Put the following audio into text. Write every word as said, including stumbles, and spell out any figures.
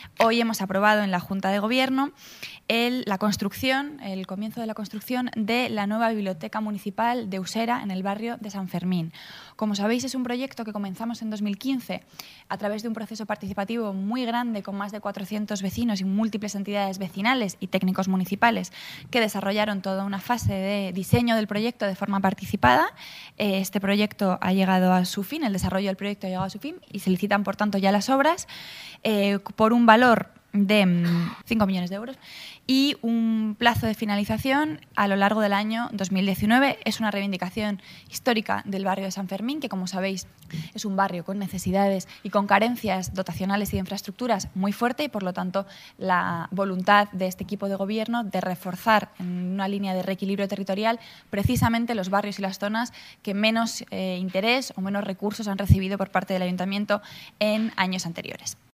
Hoy hemos aprobado en la Junta de Gobierno el, la construcción, el comienzo de la construcción de la nueva Biblioteca Municipal de Usera en el barrio de San Fermín. Como sabéis, es un proyecto que comenzamos en dos mil quince a través de un proceso participativo muy grande con más de cuatrocientos vecinos y múltiples entidades vecinales y técnicos municipales que desarrollaron toda una fase de diseño del proyecto de forma participada. Este proyecto ha llegado a su fin, el desarrollo del proyecto ha llegado a su fin y se licitan, por tanto, ya las obras eh, por un valor de cinco millones de euros y un plazo de finalización a lo largo del año dos mil diecinueve. Es una reivindicación histórica del barrio de San Fermín, que, como sabéis, es un barrio con necesidades y con carencias dotacionales y de infraestructuras muy fuerte y, por lo tanto, la voluntad de este equipo de gobierno de reforzar en una línea de reequilibrio territorial precisamente los barrios y las zonas que menos eh, interés o menos recursos han recibido por parte del ayuntamiento en años anteriores.